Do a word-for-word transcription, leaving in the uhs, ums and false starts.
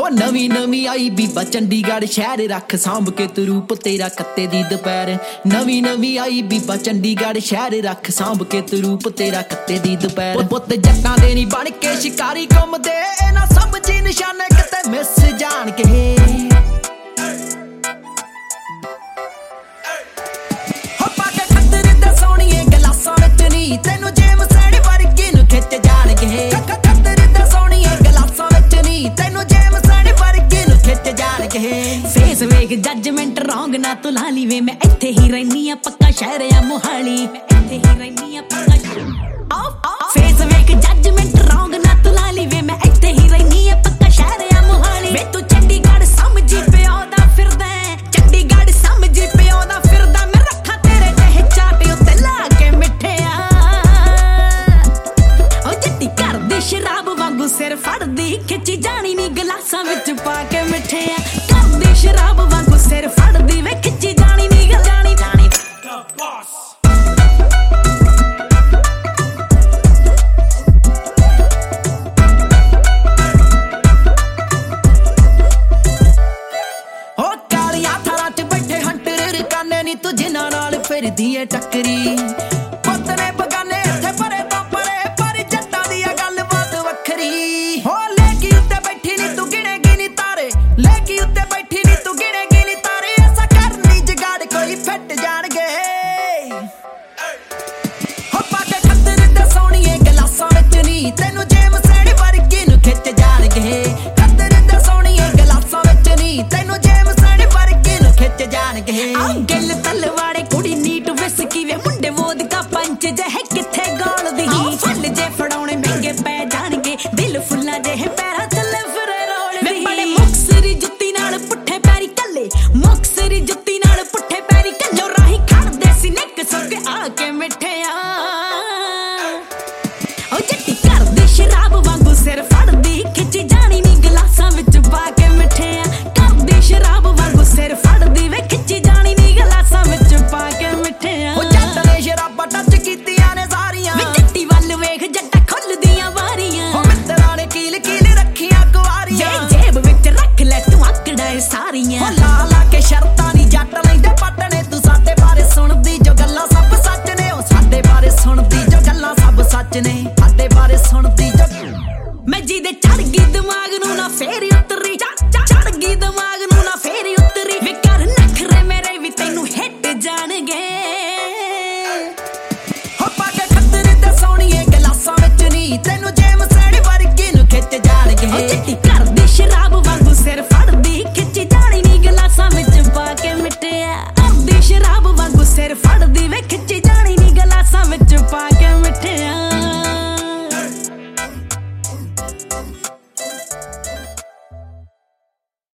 ਹੋ ਨਵੀਂ ਨਵੀਂ ਆਈ ਬੀਬਾ ਚੰਡੀਗੜ੍ਹ ਸ਼ਹਿਰ ਰੱਖ ਸਾਂਭ ਕੇ ਤੂੰ ਰੂਪ ਤੇਰਾ ਕੱਤੇ ਦੀ ਦੁਪਹਿਰ ਨਵੀਂ ਨਵੀਂ ਆਈ ਬੀਬਾ ਚੰਡੀਗੜ੍ਹ ਸ਼ਹਿਰ ਰੱਖ ਸਾਂਭ ਕੇ ਤੂੰ ਰੂਪ ਤੇਰਾ ਕੱਤੇ ਦੀ ਦੁਪਹਿਰ ਪੁੱਤ ਜੱਟਾਂ ਦੇ ਨੀ ਬਣ ਕੇ ਸ਼ਿਕਾਰੀ ਘੁੰਮਦੇ ਇਹਨਾਂ ਸਭ ਜੀ ਨਿਸ਼ਾਨੇ ਕਿਤੇ ਮਿਸ ਜਾਣ ਕੇ ਤੈਨੂੰ ਜੇਮ ਸੈਣੀ ਵਰਗੀ ਨੂੰ ਖਿੱਚ ਜਾਣਗੇ ਖੱਤਰ ਦਾ ਸੋਹਣੀਏ ਗਲਾਸਾਂ ਵਿੱਚ ਨੀ ਤੈਨੂੰ ਜੇਮ ਸੈਣੀ ਵਰਗੀ ਨੂੰ ਖਿੱਚ ਜਾਣਗੇ ਫੇਸ ਵੇਖ ਜੱਜਮੈਂਟ ਰੌਂਗ ਨਾ ਤੂੰ ਲਾ ਲਈ ਵੇ ਮੈਂ ਇੱਥੇ ਹੀ ਰਹਿਨੀ ਆ ਪੱਕਾ ਸ਼ਹਿਰ ਆ ਮੋਹਾਲੀ ਇੱਥੇ ਹੀ ਰਹਿਨੀ ਆ ਪੱਕਾ ਫੇਸ ਵੇਖ ਜੱਜਮੈਂਟ ਰੌਂਗ ਨਾ ਤੂੰ ਲਾ ਲਈ ਵੇ ਮੈਂ ਇੱਥੇ ਹੀ ਰਹਿਨੀ ਆ ਪੱਕਾ ਸ਼ਹਿਰ ਆ ਮੋਹਾਲੀ ਵੇ ਤੂੰ ਚੰਡੀਗੜ੍ਹ ਸਮਝੀ ਪਿਓ ਦਾ ਫਿਰਦਾ ਚੰਡੀਗੜ੍ਹ ਸਮਝੀ ਪਿਓ ਦਾ ਫਿਰਦਾ ਮੈਂ ਰੱਖਾਂ ਤੇਰੇ ਜਿਹੇ ਚਾਟੇ ਉੱਤੇ ਲਾ ਕੇ ਮਿੱਠਿਆ ਸ਼ਰਾਬ ਵਾਂਗੂ ਸਿਰ ਫੜਦੀ ਖਿੱਚੀ ਜਾਣੀ ਨੀ ਗਲਾਸਾਂ ਵਿੱਚ ਪਾ ਕੇ ਮਿੱਠਿਆ ਕਰਦੀ ਸ਼ਰਾਬ ਵਾਂਗੂ ਸਿਰ ਫੜਦੀ ਵੇ ਖਿੱਚੀ ਜਾਣੀ ਨੀ ਜਾਣੀ ਜਾਣੀ ਹੋ ਕਾਲੀਆਂ ਥਾਰਾਂ 'ਚ ਬੈਠੇ ਹੰਟਰ ਰਕਾਨੇ ਨੀ ਤੂੰ ਜਿਨ੍ਹਾਂ ਨਾਲ ਫਿਰਦੀ ਏ ਟੱਕਰੀ ਪੁੱਤ ਨੇ ਬਗਾਨੇ ਇੱਥੇ ਪਰੇ ਤੋਂ ਪਰੇ ਪਰ ਜੱਟਾਂ ਦੀ ਆ ਗੱਲ ਹੋ ਲੈ ਕੇ ਉੱਤੇ ਬੈਠੀ ਨੀ ਤੂੰ ਗਿਣੇਗੀ ਨੀ ਤਾਰੇ ਲੈ ਕੇ ਉੱਤੇ ਬੈਠੀ ਨੀ ਤੂੰ ਗਿਣੇਗੀ ਨੀ ਤਾਰੇ ਐਸਾ ਕਰਨੀ ਜਗਾੜ ਕੋਈ ਫਿੱਟ ਜਾਣਗੇ ਹੋ ਪਾ ਕੇ ਖੱਤਰ ਦਾ ਸੋਹਣੀਏ ਗਲਾਸਾਂ ਵਿੱਚ ਨੀ ਤੈਨੂੰ ਜੇਮ ਸੈਣੀ ਵਰਗੀ ਨੂੰ ਖਿੱਚ ਜਾਣਗੇ ਖੱਤਰ ਦਾ ਸੋਹਣੀਏ ਗਲਾਸਾਂ ਵਿੱਚ ਨੀ ਤੈਨੂੰ ਜੇਮ ਸੈਣੀ ਵਰਗੀ ਨੂੰ ਖਿੱਚ ਜਾਣਗੇ ਗਿੱਲ ਤਲਵਾੜੇ ਕੁੜੀ ਨੀਟ ਵਿਸਕੀ ਵੇ ਮੁੰਡੇ ਵੋਦਕਾ ਪੰਚ ਜਿਹੇ ਕਿੱਥੇ ਗੋਲਦੀ ਫੁੱਲ ਜੇ ਫੜਾਉਣੇ ਮਹਿੰਗੇ ਪੈ ਜਾਣਗੇ ਦਿਲ ਫੁੱਲਾਂ ਜਿਹੇ ਪੈਰਾਂ ਥੱਲੇ ਫਿਰੇ ਰੋਲਦੀ ਵੇ ਬੜੇ ਮੁਕਸਰੀ ਜੁੱਤੀ ਨਾਲ ਪੁੱਠੇ ਪੈਰੀ ਕੱਲੇ ਮੁਕਸਰੀ ਜੁੱਤੀ ਨਾਲ ਪੁੱਠੇ ਪੈਰੀ ਕੱਲੋ ਰਾਹੀਂ ਖੜਦੇ ਸੀ ਨਿੱਕ ਸੁੱਕ ਆ ਕੇ ਮਿੱਠਿਆ